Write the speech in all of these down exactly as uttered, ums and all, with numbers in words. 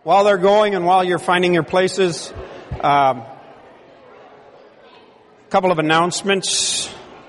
while they're going and while you're finding your places, a um, couple of announcements.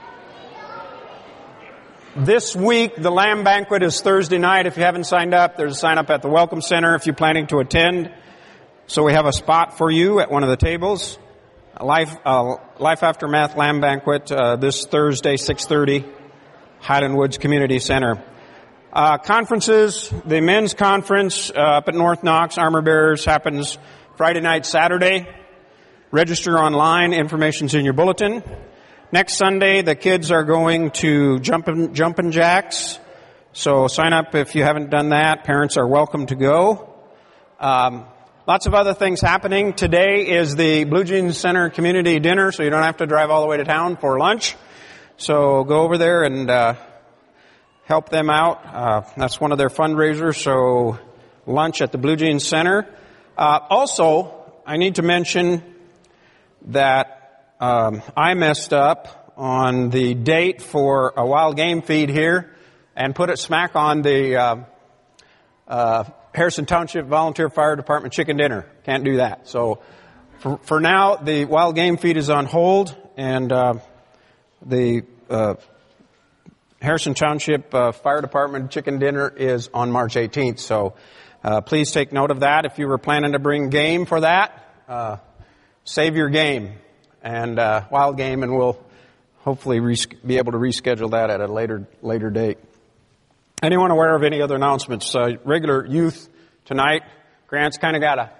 This week, the Lamb Banquet is Thursday night. If you haven't signed up, there's a sign up at the Welcome Center if you're planning to attend. So we have a spot for you at one of the tables. Life, uh, Life Aftermath Lamb Banquet, uh, this Thursday, six thirty, Highland Woods Community Center. Uh, conferences, the men's conference uh, up at North Knox, Armor Bearers, happens Friday night, Saturday. Register online. Information's in your bulletin. Next Sunday, the kids are going to Jumpin' Jumpin' Jacks. So sign up if you haven't done that. Parents are welcome to go. Um, lots of other things happening. Today is the Blue Jeans Center Community Dinner, so you don't have to drive all the way to town for lunch. So go over there and uh help them out. Uh, that's one of their fundraisers, so lunch at the Blue Jeans Center. Uh, also, I need to mention that um, I messed up on the date for a wild game feed here and put it smack on the uh, uh, Harrison Township Volunteer Fire Department chicken dinner. Can't do that. So for, for now, the wild game feed is on hold, and uh, the uh Harrison Township uh, Fire Department chicken dinner is on March eighteenth, so uh, please take note of that. If you were planning to bring game for that, uh, save your game and uh, wild game, and we'll hopefully res- be able to reschedule that at a later later date. Anyone aware of any other announcements? Uh, regular youth tonight. Grant's kind of got a...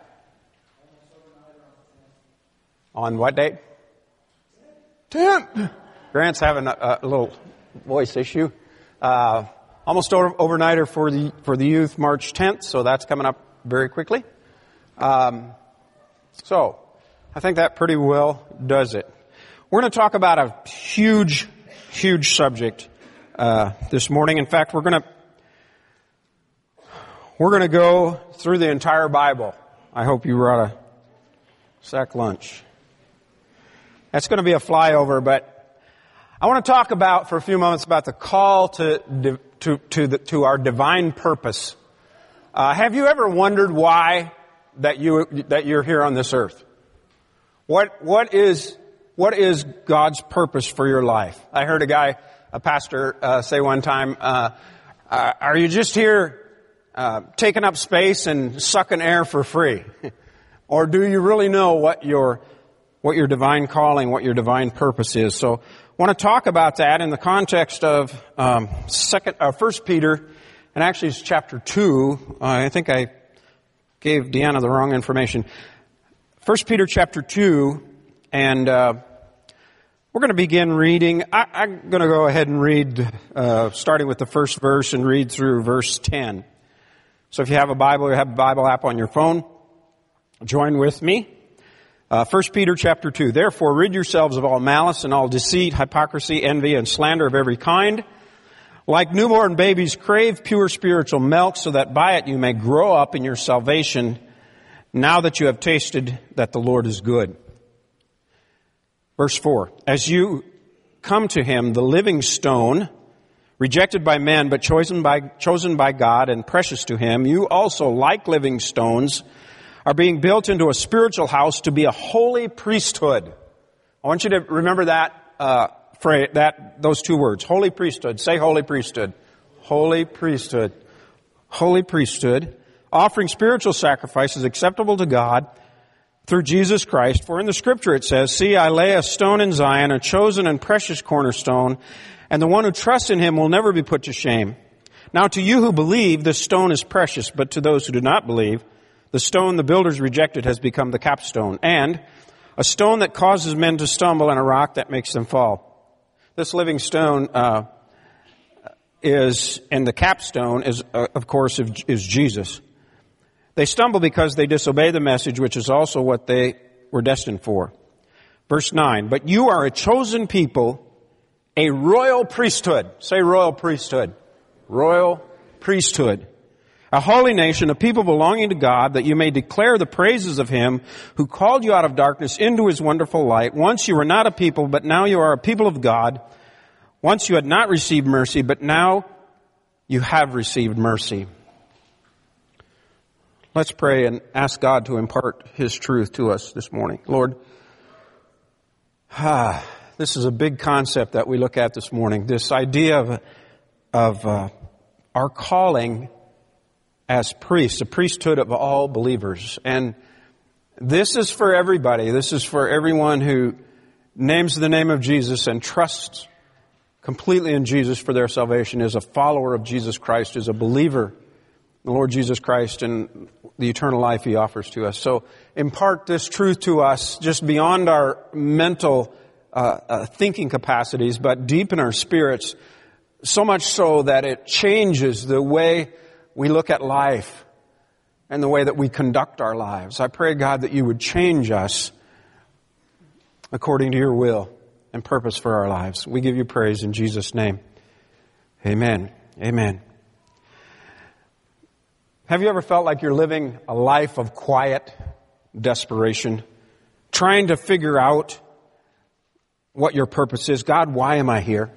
On what date? tenth. Grant's having a, a little... voice issue. Uh, almost over, overnighter for the for the youth, March tenth, so that's coming up very quickly. Um, so, I think that pretty well does it. We're going to talk about a huge, huge subject uh, this morning. In fact, we're going to we're going to go through the entire Bible. I hope you brought a sack lunch. That's going to be a flyover, but I want to talk about, for a few moments, about the call to to to, the, to our divine purpose. Uh, have you ever wondered why that you that you're here on this earth? What what is what is God's purpose for your life? I heard a guy, a pastor, uh, say one time, uh, uh, "Are you just here uh, taking up space and sucking air for free, or do you really know what your what your divine calling, what your divine purpose is?" So, I want to talk about that in the context of um, second, uh, First Peter, and actually it's chapter two. Uh, I think I gave Deanna the wrong information. First Peter chapter two, and uh, we're going to begin reading. I, I'm going to go ahead and read, uh, starting with the first verse, and read through verse ten. So if you have a Bible, you have a Bible app on your phone, join with me. Uh, First Peter chapter two, therefore rid yourselves of all malice and all deceit, hypocrisy, envy, and slander of every kind. Like newborn babies, crave pure spiritual milk, so that by it you may grow up in your salvation, now that you have tasted that the Lord is good. Verse four, as you come to him, the living stone, rejected by men, but chosen by, chosen by God and precious to him, you also, like living stones, are being built into a spiritual house to be a holy priesthood. I want you to remember that uh, phrase, that those two words, holy priesthood. Say holy priesthood. Holy priesthood. Holy priesthood, offering spiritual sacrifices acceptable to God through Jesus Christ. For in the Scripture it says, "See, I lay a stone in Zion, a chosen and precious cornerstone, and the one who trusts in him will never be put to shame. Now to you who believe, this stone is precious, but to those who do not believe, the stone the builders rejected has become the capstone, and a stone that causes men to stumble, and a rock that makes them fall." This living stone uh, is, and the capstone is, uh, of course, is Jesus. They stumble because they disobey the message, which is also what they were destined for. Verse nine, but you are a chosen people, a royal priesthood. Say royal priesthood. Royal priesthood. A holy nation, a people belonging to God, that you may declare the praises of him who called you out of darkness into his wonderful light. Once you were not a people, but now you are a people of God. Once you had not received mercy, but now you have received mercy. Let's pray and ask God to impart His truth to us this morning. Lord, ah, this is a big concept that we look at this morning. This idea of, of uh, our calling as priests, the priesthood of all believers. And this is for everybody. This is for everyone who names the name of Jesus and trusts completely in Jesus for their salvation, is a follower of Jesus Christ, is a believer in the Lord Jesus Christ and the eternal life He offers to us. So impart this truth to us just beyond our mental uh, uh, thinking capacities, but deep in our spirits, so much so that it changes the way we look at life and the way that we conduct our lives. I pray, God, that You would change us according to Your will and purpose for our lives. We give You praise in Jesus' name. Amen. Amen. Have you ever felt like you're living a life of quiet desperation, trying to figure out what your purpose is? God, why am I here?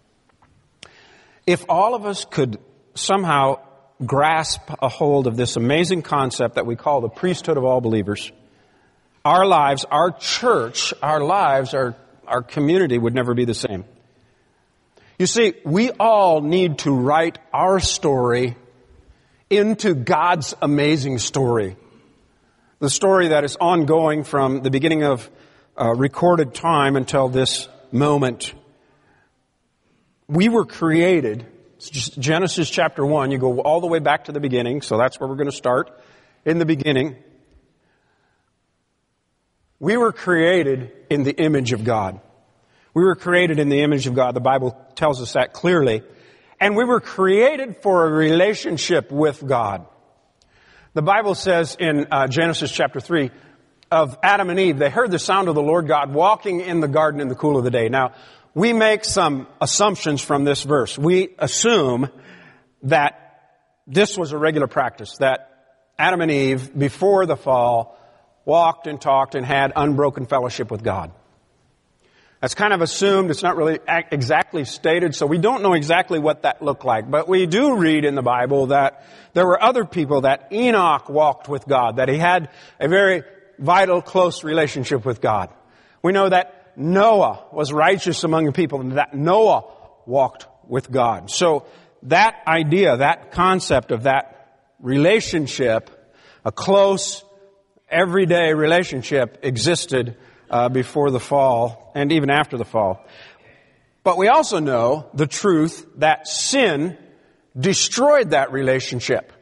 If all of us could somehow grasp a hold of this amazing concept that we call the priesthood of all believers, our lives, our church, our lives, our, our community would never be the same. You see, we all need to write our story into God's amazing story. The story that is ongoing from the beginning of uh, recorded time until this moment. We were created, Genesis chapter one, you go all the way back to the beginning, so that's where we're going to start. In the beginning, we were created in the image of God. We were created in the image of God. The Bible tells us that clearly. And we were created for a relationship with God. The Bible says in uh, Genesis chapter three of Adam and Eve, they heard the sound of the Lord God walking in the garden in the cool of the day. Now, we make some assumptions from this verse. We assume that this was a regular practice, that Adam and Eve, before the fall, walked and talked and had unbroken fellowship with God. That's kind of assumed. It's not really exactly stated, so we don't know exactly what that looked like. But we do read in the Bible that there were other people, that Enoch walked with God, that he had a very vital, close relationship with God. We know that Noah was righteous among the people, and that Noah walked with God. So that idea, that concept of that relationship, a close, everyday relationship, existed uh, before the fall and even after the fall. But we also know the truth that sin destroyed that relationship.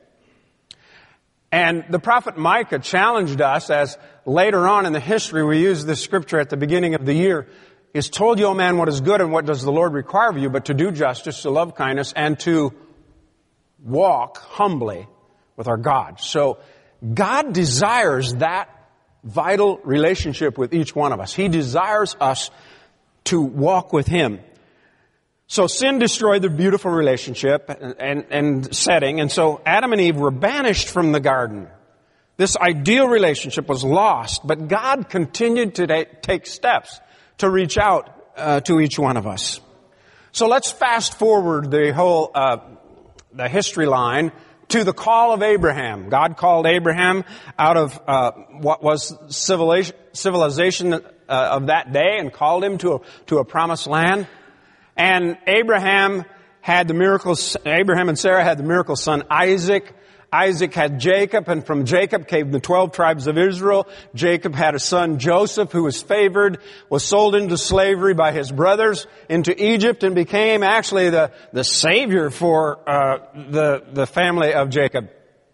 And the prophet Micah challenged us, as later on in the history we use this scripture at the beginning of the year, is told you, O man, what is good and what does the Lord require of you, but to do justice, to love kindness, and to walk humbly with our God. So God desires that vital relationship with each one of us. He desires us to walk with Him. So sin destroyed the beautiful relationship and, and, and setting, and so Adam and Eve were banished from the garden. This ideal relationship was lost, but God continued to take steps to reach out uh, to each one of us. So let's fast forward the whole uh, the history line to the call of Abraham. God called Abraham out of uh, what was civilization, civilization uh, of that day and called him to a, to a promised land. And Abraham had the miracle, Abraham and Sarah had the miracle son Isaac. Isaac had Jacob, and from Jacob came the twelve tribes of Israel. Jacob had a son Joseph, who was favored, was sold into slavery by his brothers into Egypt, and became actually the, the savior for uh, the, the family of Jacob.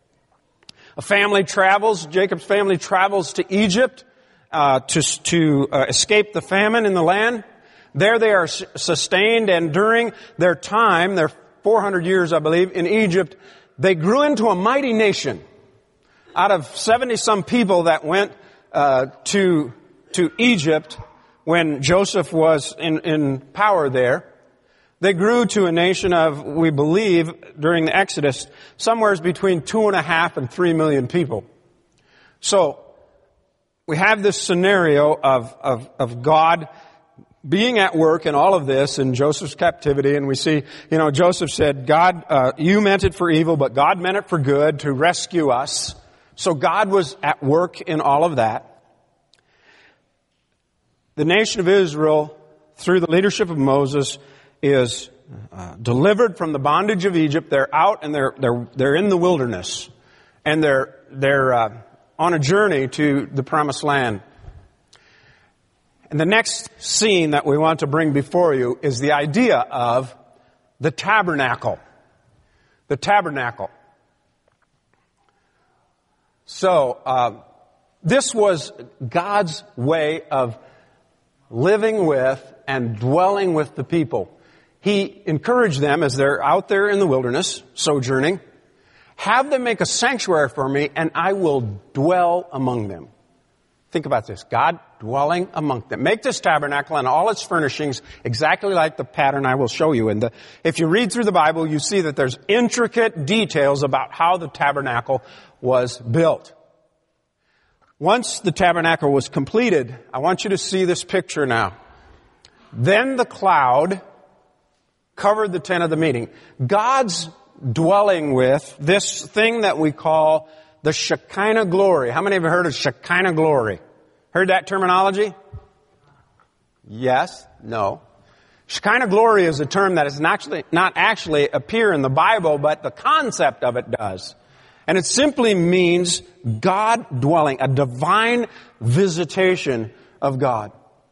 A family travels, Jacob's family travels to Egypt uh, to, to uh, escape the famine in the land. There they are sustained, and during their time, their four hundred years, I believe, in Egypt, they grew into a mighty nation. Out of seventy-some people that went uh, to to Egypt when Joseph was in, in power there, they grew to a nation of, we believe, during the Exodus, somewhere between two and a half and three million people. So we have this scenario of of, of God being at work in all of this in Joseph's captivity, and we see, you know, Joseph said, God, uh, you meant it for evil, but God meant it for good to rescue us So God was at work in all of that. The nation of Israel, through the leadership of Moses, is uh, delivered from the bondage of Egypt. They're out and they're they're they're in the wilderness, and they're they're uh, on a journey to the promised land. And the next scene that we want to bring before you is the idea of the tabernacle. The tabernacle. So, uh, this was God's way of living with and dwelling with the people. He encouraged them as they're out there in the wilderness, sojourning, have them make a sanctuary for me and I will dwell among them. Think about this. God dwelling among them. Make this tabernacle and all its furnishings exactly like the pattern I will show you. And if you read through the Bible, you see that there's intricate details about how the tabernacle was built. Once the tabernacle was completed, I want you to see this picture now. Then the cloud covered the tent of the meeting. God's dwelling with this thing that we call the Shekinah glory. How many of you heard of Shekinah glory? Heard that terminology? Yes? No? Shekinah glory is a term that does not actually, not actually appear in the Bible, but the concept of it does. And it simply means God dwelling, a divine visitation of God.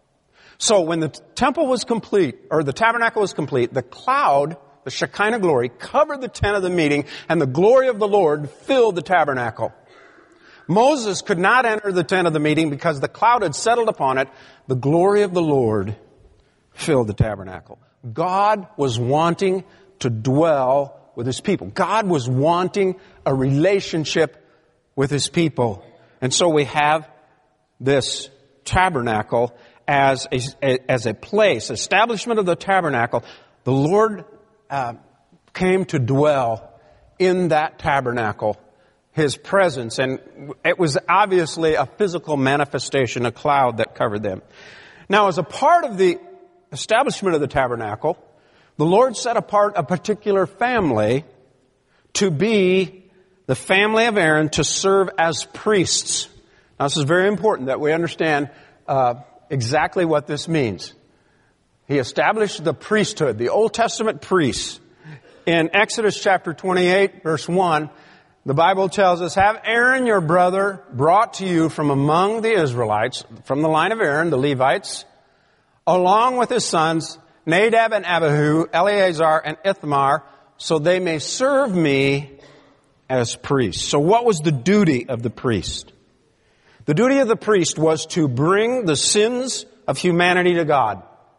So when the temple was complete, or the tabernacle was complete, the cloud, the Shekinah glory, covered the tent of the meeting, and the glory of the Lord filled the tabernacle. Moses could not enter the tent of the meeting because the cloud had settled upon it. The glory of the Lord filled the tabernacle. God was wanting to dwell with His people. God was wanting a relationship with His people. And so we have this tabernacle as a, as a place, establishment of the tabernacle. The Lord uh, came to dwell in that tabernacle, His presence, and it was obviously a physical manifestation, a cloud that covered them. Now, as a part of the establishment of the tabernacle, the Lord set apart a particular family to be the family of Aaron to serve as priests. Now, this is very important that we understand uh, exactly what this means. He established the priesthood, the Old Testament priests. In Exodus chapter twenty-eight, verse one, the Bible tells us, have Aaron your brother brought to you from among the Israelites, from the line of Aaron, the Levites, along with his sons, Nadab and Abihu, Eleazar and Ithamar, so they may serve me as priests. So what was the duty of the priest? The duty of the priest was to bring the sins of humanity to God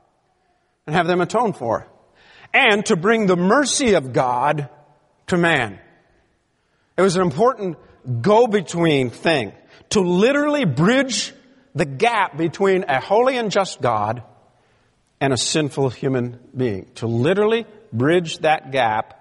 and have them atoned for, and to bring the mercy of God to man. It was an important go-between thing, to literally bridge the gap between a holy and just God and a sinful human being. To literally bridge that gap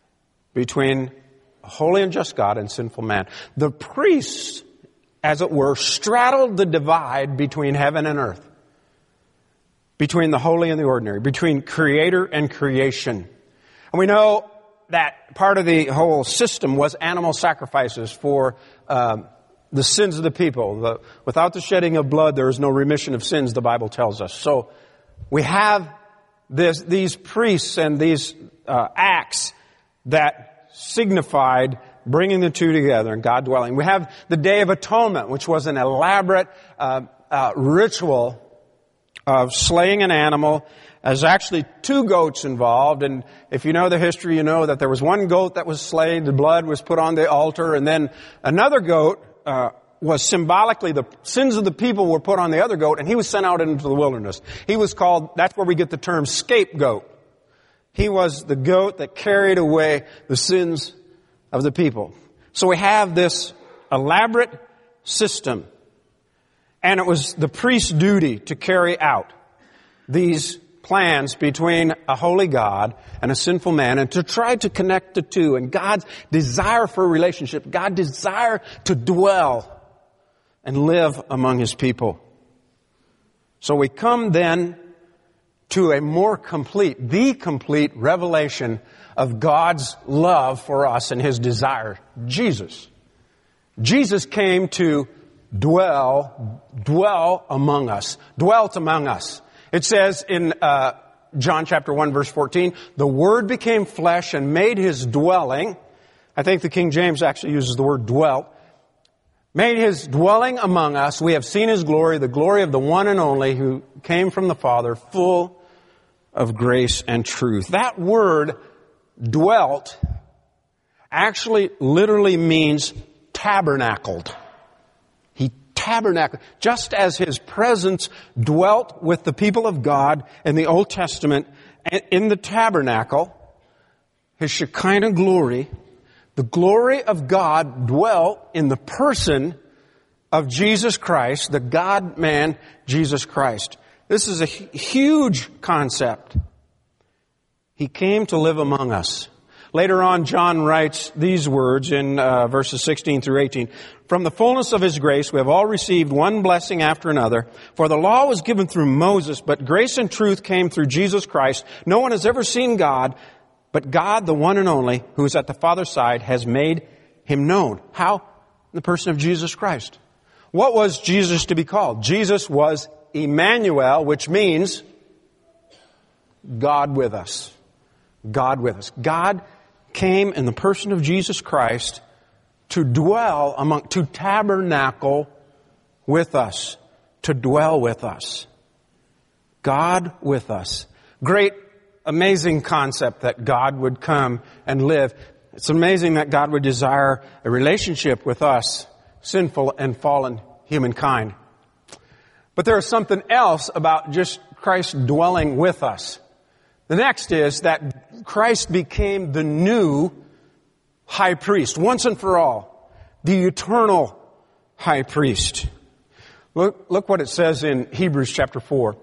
between a holy and just God and sinful man. The priests, as it were, straddled the divide between heaven and earth, between the holy and the ordinary, between creator and creation. And we know that part of the whole system was animal sacrifices for um, the sins of the people. The, without the shedding of blood, there is no remission of sins, the Bible tells us. So we have this, these priests and these uh, acts that signified bringing the two together and God dwelling. We have the Day of Atonement, which was an elaborate uh, uh, ritual of slaying an animal. There's actually two goats involved, and if you know the history, you know that there was one goat that was slain, the blood was put on the altar, and then another goat uh, was symbolically, the sins of the people were put on the other goat, and he was sent out into the wilderness. He was called, that's where we get the term scapegoat. He was the goat that carried away the sins of the people. So we have this elaborate system, and it was the priest's duty to carry out these plans between a holy God and a sinful man, and to try to connect the two, and God's desire for a relationship, God's desire to dwell and live among His people. So we come then to a more complete, the complete revelation of God's love for us and His desire. Jesus. Jesus came to dwell, dwell among us, dwelt among us. It says in uh, John chapter one, verse fourteen, the Word became flesh and made His dwelling. I think the King James actually uses the word dwelt. Made His dwelling among us. We have seen His glory, the glory of the one and only who came from the Father, full of grace and truth. That word, dwelt, actually literally means tabernacled. He tabernacled. Just as His presence dwelt with the people of God in the Old Testament, in the tabernacle, His Shekinah glory, the glory of God dwelt in the person of Jesus Christ, the God-man Jesus Christ. This is a huge concept. He came to live among us. Later on, John writes these words in uh, verses sixteen through eighteen. From the fullness of His grace, we have all received one blessing after another. For the law was given through Moses, but grace and truth came through Jesus Christ. No one has ever seen God, but God, the one and only, who is at the Father's side, has made Him known. How? In the person of Jesus Christ. What was Jesus to be called? Jesus was Emmanuel, which means God with us. God with us. God came in the person of Jesus Christ to dwell among, to tabernacle with us, to dwell with us. God with us. Great, amazing concept that God would come and live. It's amazing that God would desire a relationship with us, sinful and fallen humankind. But there is something else about just Christ dwelling with us. The next is that Christ became the new high priest, once and for all, the eternal high priest. Look, look what it says in Hebrews chapter four.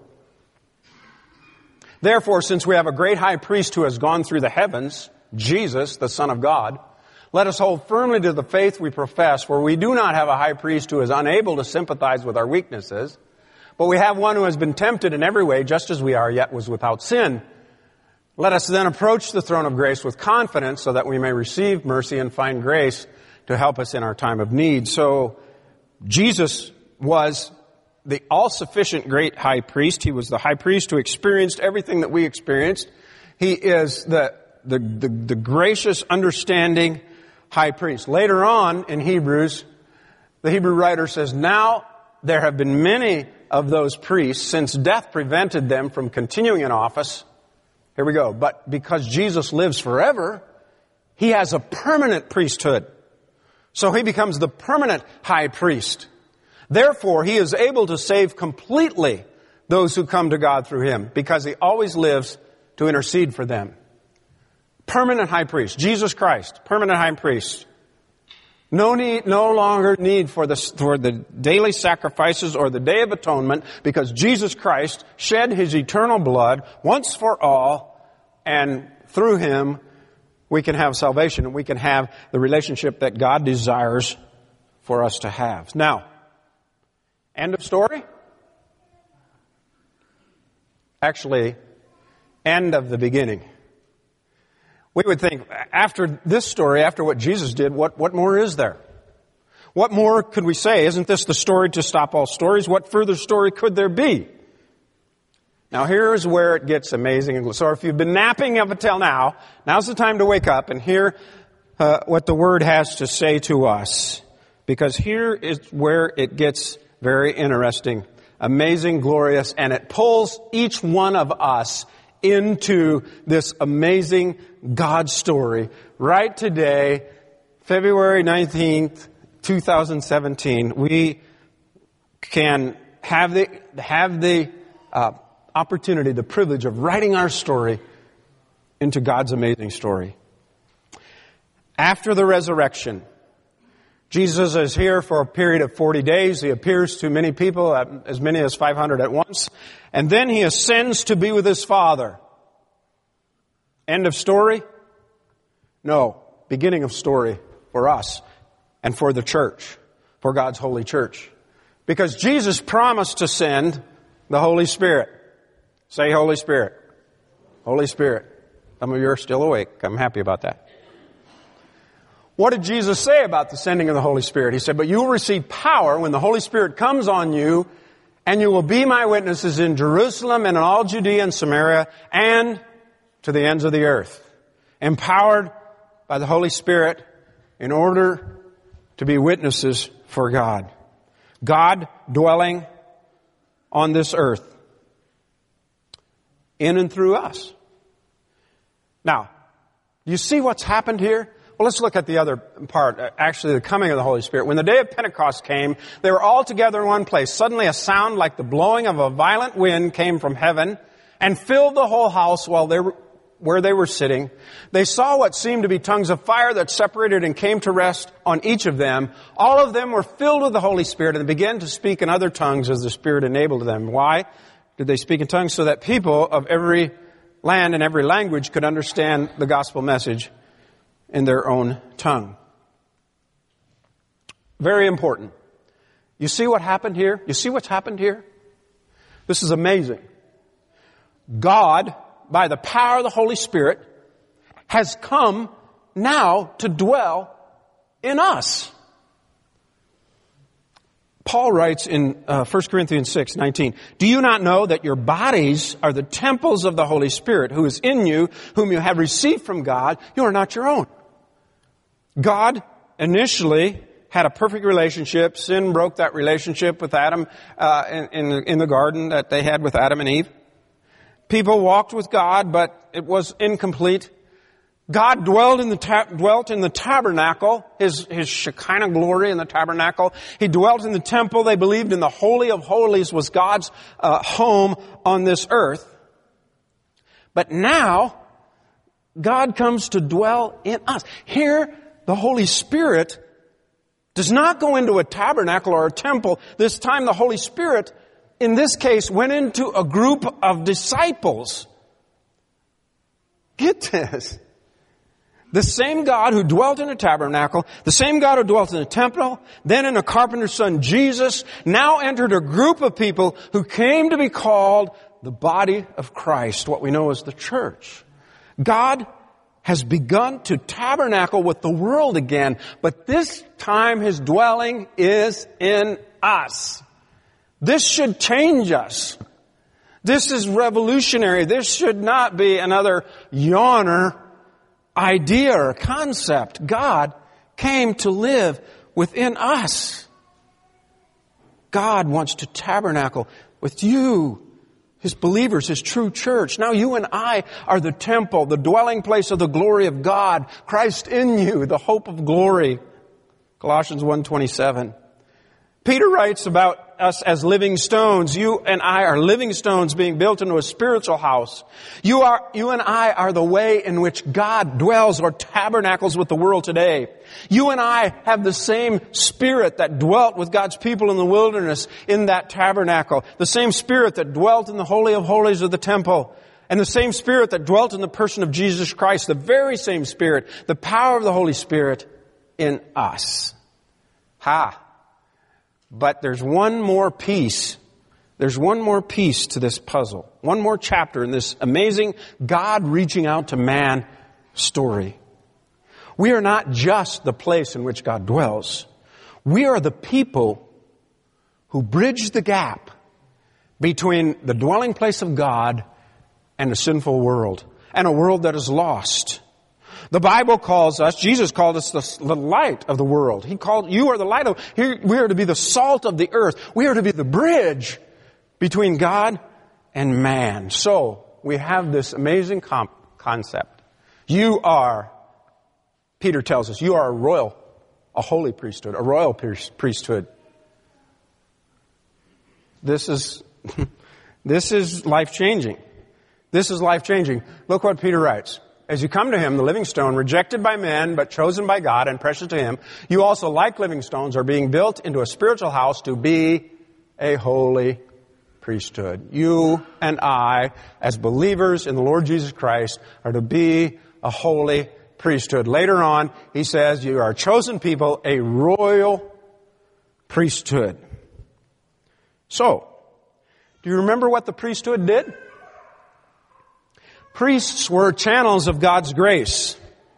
Therefore, since we have a great high priest who has gone through the heavens, Jesus, the Son of God, let us hold firmly to the faith we profess, for we do not have a high priest who is unable to sympathize with our weaknesses, but we have one who has been tempted in every way, just as we are, yet was without sin. Let us then approach the throne of grace with confidence so that we may receive mercy and find grace to help us in our time of need. So Jesus was the all-sufficient great high priest. He was the high priest who experienced everything that we experienced. He is the, the, the, the gracious, understanding high priest. Later on in Hebrews, the Hebrew writer says, now there have been many of those priests since death prevented them from continuing in office. Here we go. But because Jesus lives forever, He has a permanent priesthood. So He becomes the permanent high priest. Therefore, He is able to save completely those who come to God through Him, because He always lives to intercede for them. Permanent high priest. Jesus Christ, permanent high priest. No need, no longer need for the, for the daily sacrifices or the Day of Atonement, because Jesus Christ shed His eternal blood once for all, and through Him we can have salvation and we can have the relationship that God desires for us to have. Now, end of story? Actually, end of the beginning. We would think, after this story, after what Jesus did, what, what more is there? What more could we say? Isn't this the story to stop all stories? What further story could there be? Now here's where it gets amazing. So if you've been napping up until now, now's the time to wake up and hear uh, what the Word has to say to us. Because here is where it gets very interesting, amazing, glorious, and it pulls each one of us into this amazing God story. Right today, February nineteenth, twenty seventeen, we can have the, have the uh, opportunity, the privilege of writing our story into God's amazing story. After the resurrection, Jesus is here for a period of forty days. He appears to many people, as many as five hundred at once. And then He ascends to be with His Father. End of story? No. Beginning of story for us and for the church, for God's holy church. Because Jesus promised to send the Holy Spirit. Say Holy Spirit. Holy Spirit. Some of you are still awake. I'm happy about that. What did Jesus say about the sending of the Holy Spirit? He said, but you will receive power when the Holy Spirit comes on you, and you will be my witnesses in Jerusalem and in all Judea and Samaria and to the ends of the earth. Empowered by the Holy Spirit in order to be witnesses for God. God dwelling on this earth in and through us. Now, you see what's happened here? Well, let's look at the other part, actually the coming of the Holy Spirit. When the day of Pentecost came, they were all together in one place. Suddenly a sound like the blowing of a violent wind came from heaven and filled the whole house while they were, where they were sitting. They saw what seemed to be tongues of fire that separated and came to rest on each of them. All of them were filled with the Holy Spirit and began to speak in other tongues as the Spirit enabled them. Why did they speak in tongues? So that people of every land and every language could understand the gospel message in their own tongue. Very important. You see what happened here? You see what's happened here? This is amazing. God, by the power of the Holy Spirit, has come now to dwell in us. Paul writes in uh, First Corinthians six nineteen, do you not know that your bodies are the temples of the Holy Spirit who is in you, whom you have received from God? You are not your own. God initially had a perfect relationship. Sin broke that relationship with Adam uh, in, in, in the garden that they had with Adam and Eve. People walked with God, but it was incomplete. God dwelled in the ta- dwelt in the tabernacle, his his Shekinah glory in the tabernacle. He dwelt in the temple. They believed in the Holy of Holies was God's uh, home on this earth. But now, God comes to dwell in us. Here, the Holy Spirit does not go into a tabernacle or a temple. This time the Holy Spirit, in this case, went into a group of disciples. Get this. The same God who dwelt in a tabernacle, the same God who dwelt in a temple, then in a carpenter's son, Jesus, now entered a group of people who came to be called the body of Christ, what we know as the church. God has begun to tabernacle with the world again, but this time His dwelling is in us. This should change us. This is revolutionary. This should not be another yawner idea or concept. God came to live within us. God wants to tabernacle with you, His believers, His true church. Now you and I are the temple, the dwelling place of the glory of God. Christ in you, the hope of glory. Colossians one twenty-seven. Peter writes about us as living stones. You and I are living stones being built into a spiritual house. You are, you and I are the way in which God dwells or tabernacles with the world today. You and I have the same Spirit that dwelt with God's people in the wilderness in that tabernacle. The same Spirit that dwelt in the Holy of Holies of the temple. And the same Spirit that dwelt in the person of Jesus Christ. The very same Spirit. The power of the Holy Spirit in us. Ha! But there's one more piece. There's one more piece to this puzzle. One more chapter in this amazing God reaching out to man story. We are not just the place in which God dwells. We are the people who bridge the gap between the dwelling place of God and a sinful world, and a world that is lost. The Bible calls us, Jesus called us the, the light of the world. He called, you are the light of, here, we are to be the salt of the earth. We are to be the bridge between God and man. So, we have this amazing comp- concept. You are, Peter tells us, you are a royal, a holy priesthood, a royal priesthood. This is, this is life-changing. This is life-changing. Look what Peter writes. As you come to Him, the living stone, rejected by men, but chosen by God and precious to Him, you also, like living stones, are being built into a spiritual house to be a holy priesthood. You and I, as believers in the Lord Jesus Christ, are to be a holy priesthood. Later on, he says, you are a chosen people, a royal priesthood. So, do you remember what the priesthood did? Priests were channels of God's grace.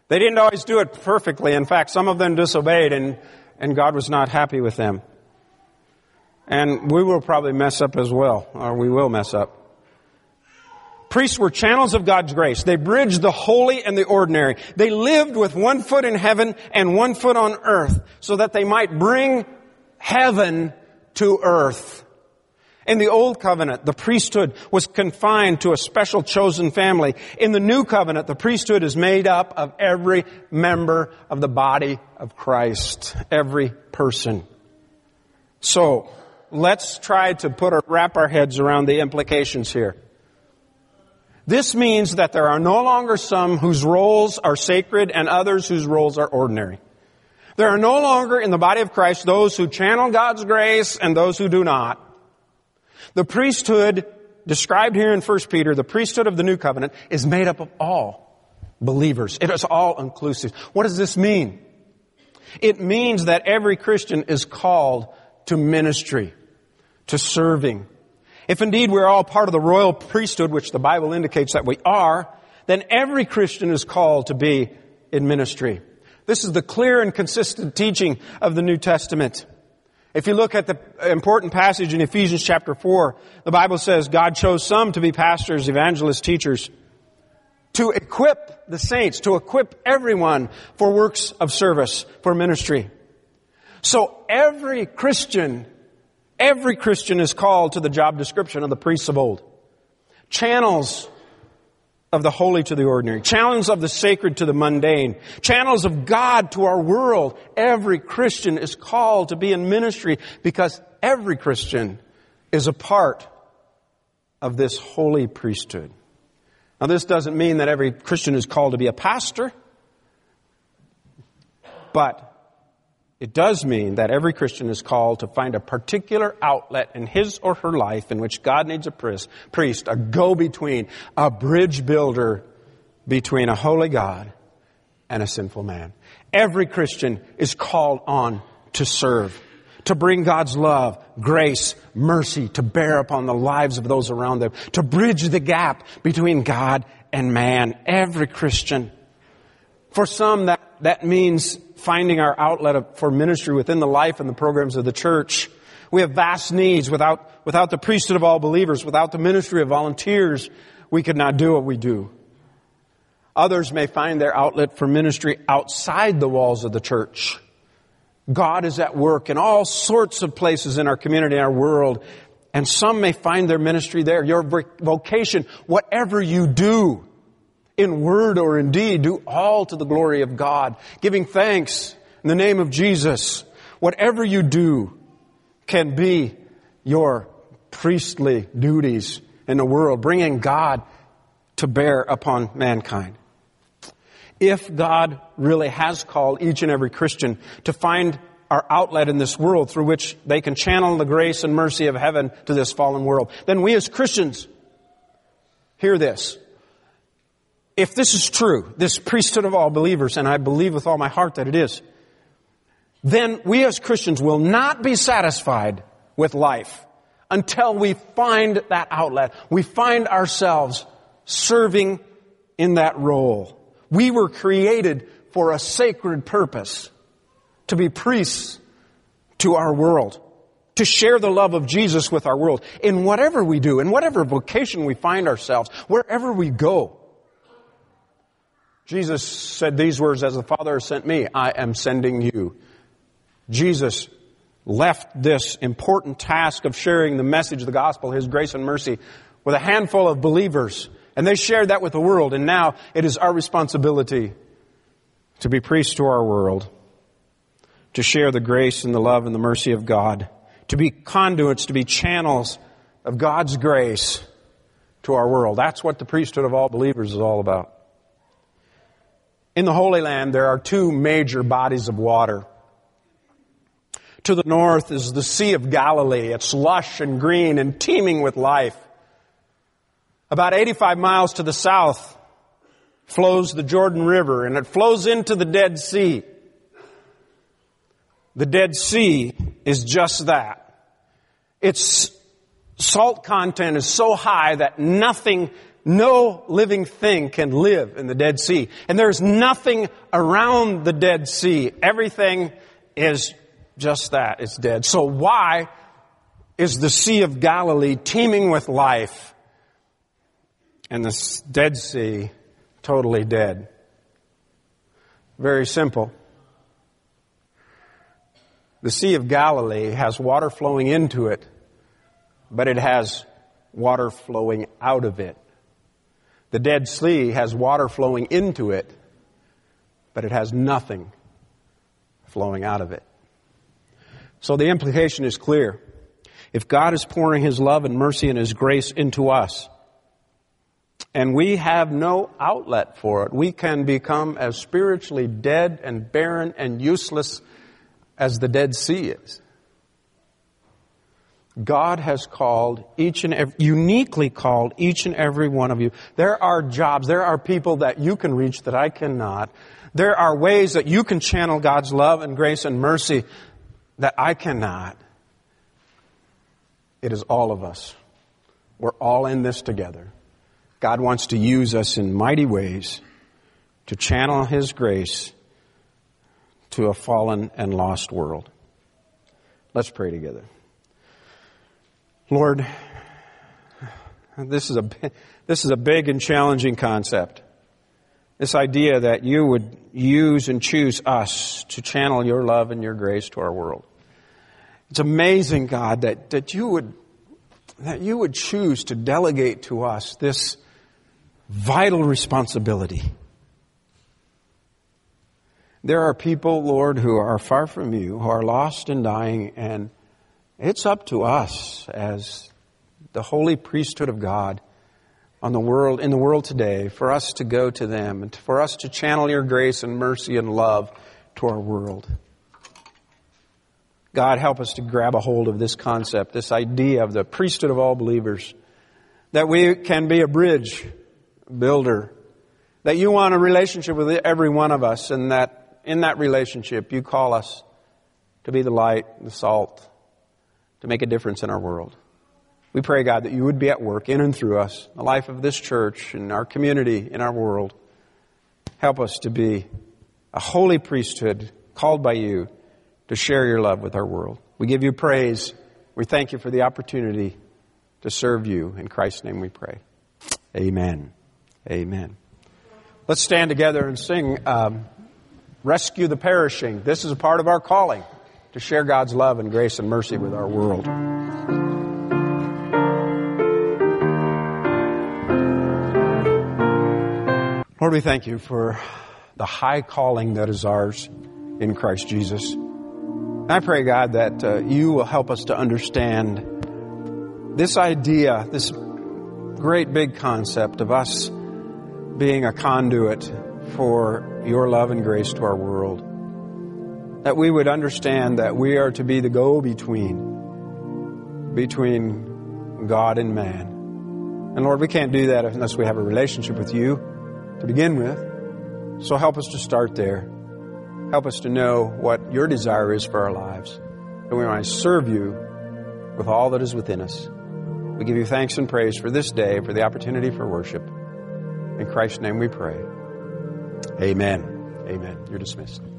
They didn't always do it perfectly. In fact, some of them disobeyed, and, and God was not happy with them. And we will probably mess up as well, or we will mess up. Priests were channels of God's grace. They bridged the holy and the ordinary. They lived with one foot in heaven and one foot on earth so that they might bring heaven to earth. In the Old Covenant, the priesthood was confined to a special chosen family. In the New Covenant, the priesthood is made up of every member of the body of Christ. Every person. So, let's try to put our, wrap our heads around the implications here. This means that there are no longer some whose roles are sacred and others whose roles are ordinary. There are no longer in the body of Christ those who channel God's grace and those who do not. The priesthood described here in First Peter, the priesthood of the New Covenant, is made up of all believers. It is all inclusive. What does this mean? It means that every Christian is called to ministry, to serving. If indeed we're all part of the royal priesthood, which the Bible indicates that we are, then every Christian is called to be in ministry. This is the clear and consistent teaching of the New Testament. If you look at the important passage in Ephesians chapter four, the Bible says God chose some to be pastors, evangelists, teachers, to equip the saints, to equip everyone for works of service, for ministry. So every Christian, every Christian is called to the job description of the priests of old. Channels of the holy to the ordinary. Channels of the sacred to the mundane. Channels of God to our world. Every Christian is called to be in ministry because every Christian is a part of this holy priesthood. Now, this doesn't mean that every Christian is called to be a pastor, but it does mean that every Christian is called to find a particular outlet in his or her life in which God needs a priest, a go-between, a bridge builder between a holy God and a sinful man. Every Christian is called on to serve, to bring God's love, grace, mercy to bear upon the lives of those around them, to bridge the gap between God and man. Every Christian. For some, that, that means finding our outlet for ministry within the life and the programs of the church. We have vast needs. Without, without the priesthood of all believers, without the ministry of volunteers, we could not do what we do. Others may find their outlet for ministry outside the walls of the church. God is at work in all sorts of places in our community, in our world, and some may find their ministry there. Your vocation, whatever you do, in word or in deed, do all to the glory of God, giving thanks in the name of Jesus. Whatever you do can be your priestly duties in the world, bringing God to bear upon mankind. If God really has called each and every Christian to find our outlet in this world through which they can channel the grace and mercy of heaven to this fallen world, then we as Christians, hear this. If this is true, this priesthood of all believers, and I believe with all my heart that it is, then we as Christians will not be satisfied with life until we find that outlet. We find ourselves serving in that role. We were created for a sacred purpose, to be priests to our world, to share the love of Jesus with our world. In whatever we do, in whatever vocation we find ourselves, wherever we go. Jesus said these words, "As the Father has sent me, I am sending you." Jesus left this important task of sharing the message of the gospel, His grace and mercy, with a handful of believers. And they shared that with the world. And now it is our responsibility to be priests to our world, to share the grace and the love and the mercy of God, to be conduits, to be channels of God's grace to our world. That's what the priesthood of all believers is all about. In the Holy Land, there are two major bodies of water. To the north is the Sea of Galilee. It's lush and green and teeming with life. About eighty-five miles to the south flows the Jordan River, and it flows into the Dead Sea. The Dead Sea is just that. Its salt content is so high that nothing No living thing can live in the Dead Sea. And there's nothing around the Dead Sea. Everything is just that. It's dead. So why is the Sea of Galilee teeming with life and the Dead Sea totally dead? Very simple. The Sea of Galilee has water flowing into it, but it has water flowing out of it. The Dead Sea has water flowing into it, but it has nothing flowing out of it. So the implication is clear. If God is pouring His love and mercy and His grace into us, and we have no outlet for it, we can become as spiritually dead and barren and useless as the Dead Sea is. God has called each and every, uniquely called each and every one of you. There are jobs, there are people that you can reach that I cannot. There are ways that you can channel God's love and grace and mercy that I cannot. It is all of us. We're all in this together. God wants to use us in mighty ways to channel His grace to a fallen and lost world. Let's pray together. Lord, this is a this is a big and challenging concept. This idea that you would use and choose us to channel your love and your grace to our world. It's amazing, God, that, that you would that you would choose to delegate to us this vital responsibility. There are people, Lord, who are far from you, who are lost and dying, and it's up to us as the holy priesthood of God on the world, in the world today, for us to go to them and for us to channel your grace and mercy and love to our world. God, help us to grab a hold of this concept, this idea of the priesthood of all believers, that we can be a bridge builder, that you want a relationship with every one of us, and that in that relationship you call us to be the light, the salt, to make a difference in our world. We pray, God, that you would be at work in and through us, the life of this church, in our community, in our world. Help us to be a holy priesthood called by you to share your love with our world. We give you praise. We thank you for the opportunity to serve you. In Christ's name we pray. Amen. Amen. Let's stand together and sing um, Rescue the Perishing. This is a part of our calling to share God's love and grace and mercy with our world. Lord, we thank you for the high calling that is ours in Christ Jesus. And I pray, God, that uh, you will help us to understand this idea, this great big concept of us being a conduit for your love and grace to our world. That we would understand that we are to be the go-between between God and man. And Lord, we can't do that unless we have a relationship with you to begin with. So help us to start there. Help us to know what your desire is for our lives. And we want to serve you with all that is within us. We give you thanks and praise for this day, for the opportunity for worship. In Christ's name we pray. Amen. Amen. You're dismissed.